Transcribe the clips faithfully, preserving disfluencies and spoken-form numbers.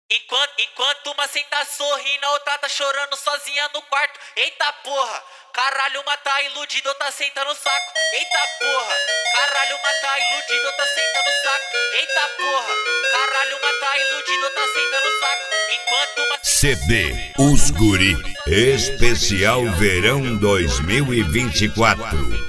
Enquanto, enquanto uma senta sorrindo, a outra tá chorando sozinha no quarto. Eita porra, caralho, uma tá iludida, outra senta no saco. Eita porra, caralho, uma tá iludida, outra senta no saco. Eita porra, caralho, uma tá iludida, outra senta no saco. Enquanto uma C D Os Guri Especial Verão dois mil e vinte e quatro.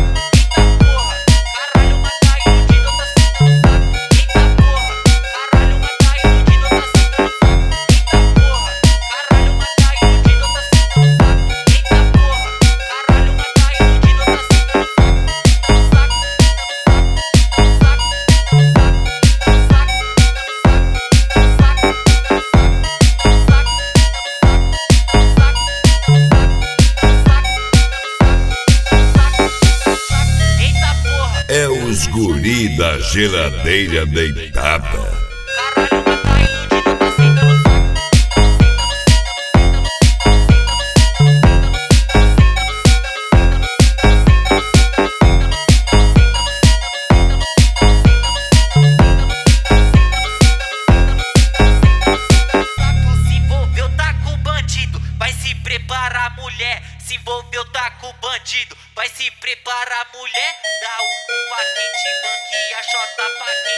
É os guri da geladeira deitada. Se envolveu, tá com bandido, vai se preparar, mulher. Se envolveu, tá com bandido, vai se preparar, mulher. Dá o cu pra quem te banque, a chota pra quem